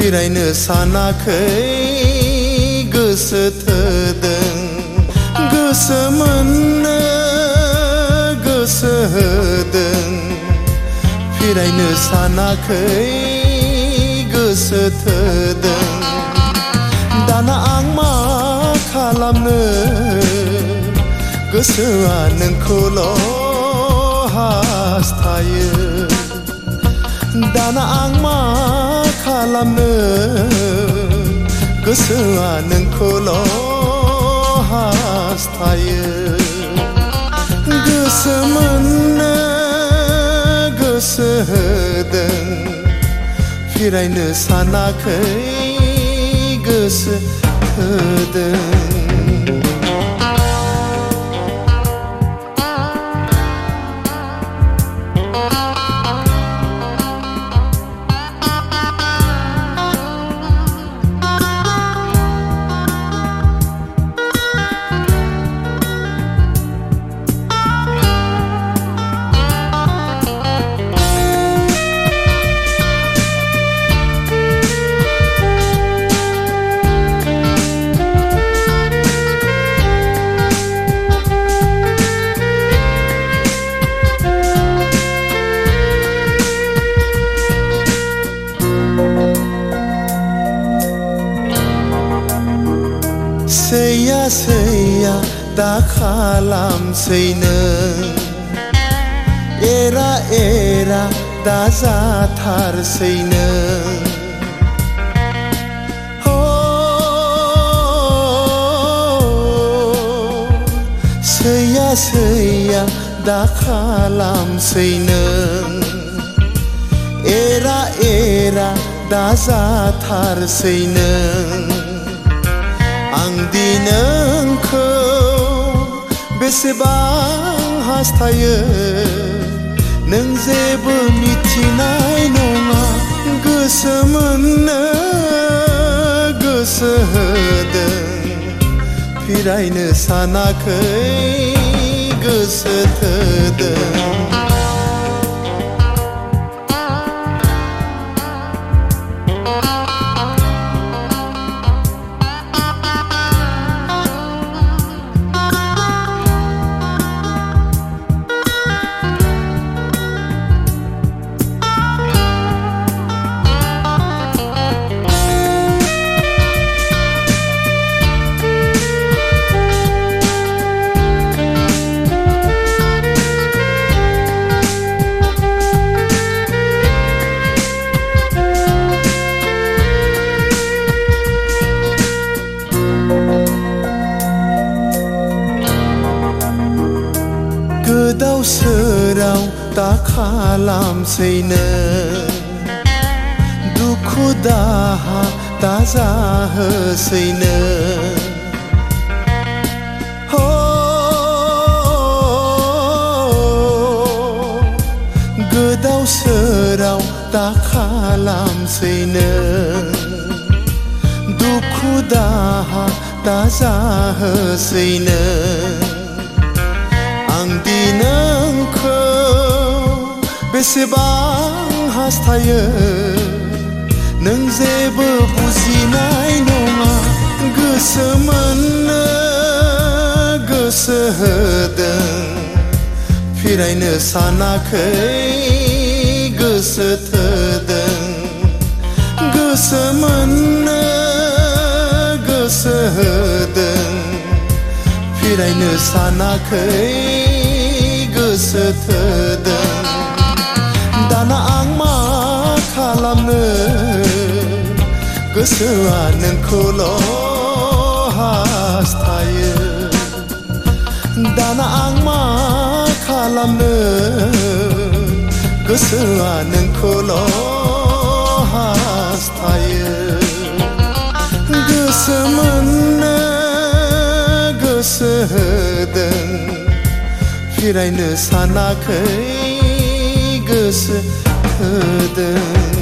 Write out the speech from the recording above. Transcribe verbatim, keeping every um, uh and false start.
फिरायनो सानाखै गोसो थोदों गोसो मोननो गोसो होदों फिरायनो सानाखै गोसो थोदों दाना आं मा खालामनो गोसोआ नोंखौल' हास्थायो दाना आं मा खालामनो गोसोआ नोंखौल' हास्थायो गोसो मोननो गोसो होदों फिरायनो सानाखै गोसो होदों सैया सैया दा खालामसै नों एरा एरा दा जाथारसै नों हो सैया सैया दा खालामसै नों एरा एरा दा जाथारसै नों आंदि नोंखौ बेसेबां हास्थायो नों जेबो मिथिनाय नङा गोसो मोननो गोसो होदों फिरायनो सानाखै गोसो थोदों गोदाव सोराव दा खालामसै नों दुखु दाहा दा जाहोसै नों हो गोदाव सोराव दा खालामसै नों दुखु दाहा दा जाहोसै नों आंदि नोंखौ बेसेबां हास्थायो नों जेबो बुजिनाय नङा गोसो मोननो गोसो होदों फिरायनो सानाखै गोसो थोदों गोसो मोननो गोसो होदों फिरायनो सानाखै गोसो थोदों दाना आं मा खालामनो गोसोआ नोंखौल' हास्थायो दाना आं मा खालामनो गोसोआ नोंखौल' हास्थायो गोसो मोननो गोसो होदों फिरायनो सानाखै गोसो होदों